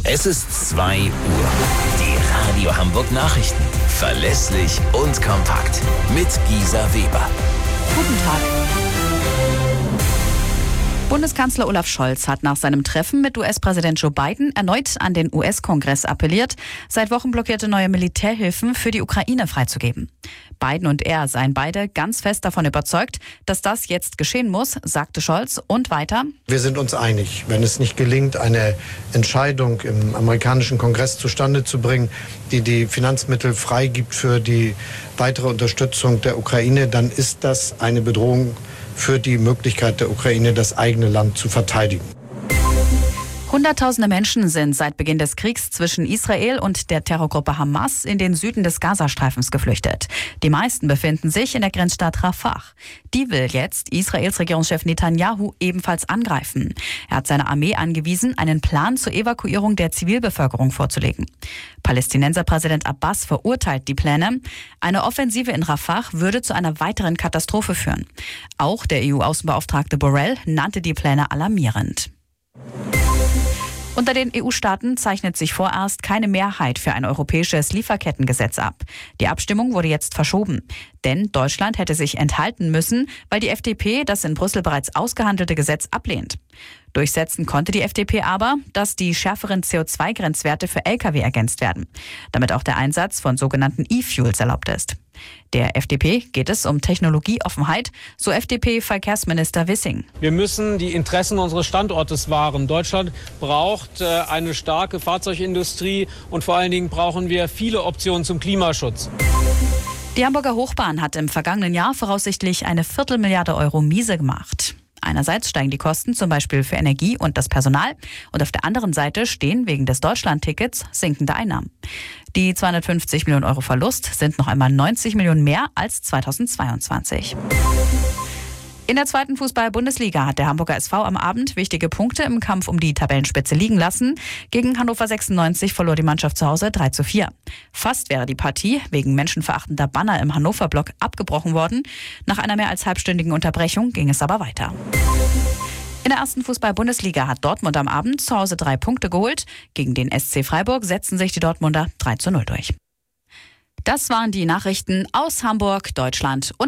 Es ist 2 Uhr. Die Radio Hamburg Nachrichten. Verlässlich und kompakt. Mit Gisa Weber. Guten Tag. Bundeskanzler Olaf Scholz hat nach seinem Treffen mit US-Präsident Joe Biden erneut an den US-Kongress appelliert, seit Wochen blockierte neue Militärhilfen für die Ukraine freizugeben. Biden und er seien beide ganz fest davon überzeugt, dass das jetzt geschehen muss, sagte Scholz und weiter: Wir sind uns einig, wenn es nicht gelingt, eine Entscheidung im amerikanischen Kongress zustande zu bringen, die die Finanzmittel freigibt für die weitere Unterstützung der Ukraine, dann ist das eine Bedrohung für die Möglichkeit der Ukraine, das eigene Land zu verteidigen. Hunderttausende Menschen sind seit Beginn des Kriegs zwischen Israel und der Terrorgruppe Hamas in den Süden des Gazastreifens geflüchtet. Die meisten befinden sich in der Grenzstadt Rafah. Die will jetzt Israels Regierungschef Netanyahu ebenfalls angreifen. Er hat seine Armee angewiesen, einen Plan zur Evakuierung der Zivilbevölkerung vorzulegen. Palästinenserpräsident Abbas verurteilt die Pläne. Eine Offensive in Rafah würde zu einer weiteren Katastrophe führen. Auch der EU-Außenbeauftragte Borrell nannte die Pläne alarmierend. Unter den EU-Staaten zeichnet sich vorerst keine Mehrheit für ein europäisches Lieferkettengesetz ab. Die Abstimmung wurde jetzt verschoben. Denn Deutschland hätte sich enthalten müssen, weil die FDP das in Brüssel bereits ausgehandelte Gesetz ablehnt. Durchsetzen konnte die FDP aber, dass die schärferen CO2-Grenzwerte für Lkw ergänzt werden, damit auch der Einsatz von sogenannten E-Fuels erlaubt ist. Der FDP geht es um Technologieoffenheit, so FDP-Verkehrsminister Wissing. Wir müssen die Interessen unseres Standortes wahren. Deutschland braucht eine starke Fahrzeugindustrie und vor allen Dingen brauchen wir viele Optionen zum Klimaschutz. Die Hamburger Hochbahn hat im vergangenen Jahr voraussichtlich eine Viertelmilliarde Euro Miese gemacht. Einerseits steigen die Kosten zum Beispiel für Energie und das Personal und auf der anderen Seite stehen wegen des Deutschland-Tickets sinkende Einnahmen. Die 250 Millionen Euro Verlust sind noch einmal 90 Millionen mehr als 2022. In der 2. Fußball-Bundesliga hat der Hamburger SV am Abend wichtige Punkte im Kampf um die Tabellenspitze liegen lassen. Gegen Hannover 96 verlor die Mannschaft zu Hause 3:4. Fast wäre die Partie wegen menschenverachtender Banner im Hannover-Block abgebrochen worden. Nach einer mehr als halbstündigen Unterbrechung ging es aber weiter. In der 1. Fußball-Bundesliga hat Dortmund am Abend zu Hause 3 Punkte geholt. Gegen den SC Freiburg setzten sich die Dortmunder 3:0 durch. Das waren die Nachrichten aus Hamburg, Deutschland und